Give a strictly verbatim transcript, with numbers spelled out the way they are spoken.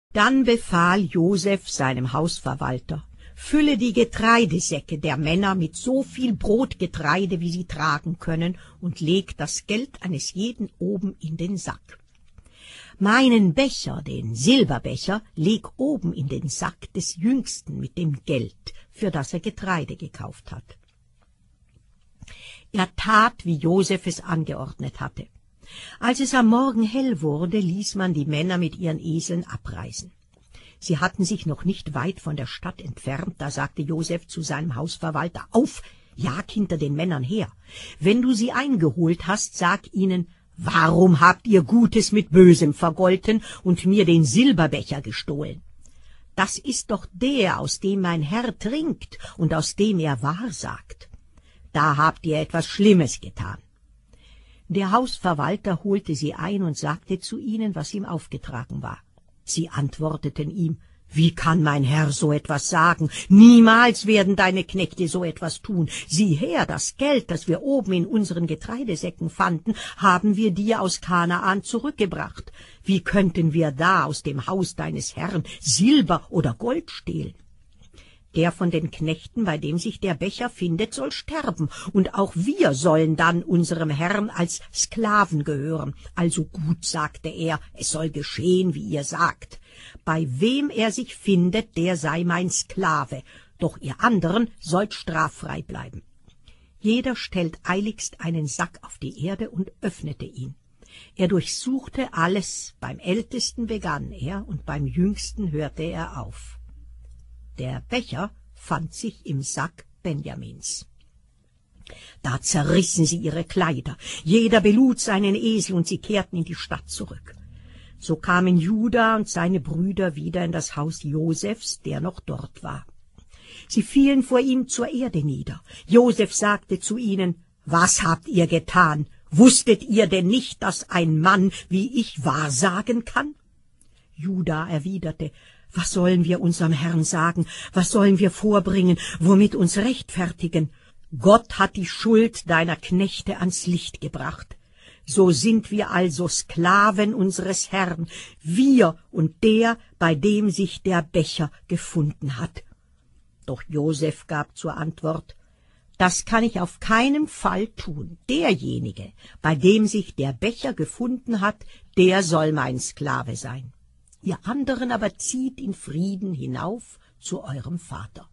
Dann befahl Josef seinem Hausverwalter: Fülle die Getreidesäcke der Männer mit so viel Brotgetreide, wie sie tragen können, und leg das Geld eines jeden oben in den Sack. Meinen Becher, den Silberbecher, leg oben in den Sack des Jüngsten mit dem Geld, für das er Getreide gekauft hat. Er tat, wie Josef es angeordnet hatte. Als es am Morgen hell wurde, ließ man die Männer mit ihren Eseln abreisen. Sie hatten sich noch nicht weit von der Stadt entfernt, da sagte Josef zu seinem Hausverwalter: Auf, jag hinter den Männern her. Wenn du sie eingeholt hast, sag ihnen: Warum habt ihr Gutes mit Bösem vergolten und mir den Silberbecher gestohlen? Das ist doch der, aus dem mein Herr trinkt und aus dem er wahrsagt. Da habt ihr etwas Schlimmes getan. Der Hausverwalter holte sie ein und sagte zu ihnen, was ihm aufgetragen war. Sie antworteten ihm: Wie kann mein Herr so etwas sagen? Niemals werden deine Knechte so etwas tun. Sieh her, das Geld, das wir oben in unseren Getreidesäcken fanden, haben wir dir aus Kanaan zurückgebracht. Wie könnten wir da aus dem Haus deines Herrn Silber oder Gold stehlen? Der von den Knechten, bei dem sich der Becher findet, soll sterben, und auch wir sollen dann unserem Herrn als Sklaven gehören. Also gut, sagte er, es soll geschehen, wie ihr sagt. Bei wem er sich findet, der sei mein Sklave, doch ihr anderen sollt straffrei bleiben. Jeder stellt eiligst einen Sack auf die Erde und öffnete ihn. Er durchsuchte alles, beim Ältesten begann er, und beim Jüngsten hörte er auf. Der Becher fand sich im Sack Benjamins. Da zerrissen sie ihre Kleider, jeder belud seinen Esel, und sie kehrten in die Stadt zurück. So kamen Juda und seine Brüder wieder in das Haus Josefs, der noch dort war. Sie fielen vor ihm zur Erde nieder. Josef sagte zu ihnen: Was habt ihr getan? Wusstet ihr denn nicht, dass ein Mann wie ich wahrsagen kann? Juda erwiderte: Was sollen wir unserem Herrn sagen? Was sollen wir vorbringen, womit uns rechtfertigen? Gott hat die Schuld deiner Knechte ans Licht gebracht. So sind wir also Sklaven unseres Herrn, wir und der, bei dem sich der Becher gefunden hat. Doch Josef gab zur Antwort: Das kann ich auf keinen Fall tun. Derjenige, bei dem sich der Becher gefunden hat, der soll mein Sklave sein. Ihr anderen aber zieht in Frieden hinauf zu eurem Vater.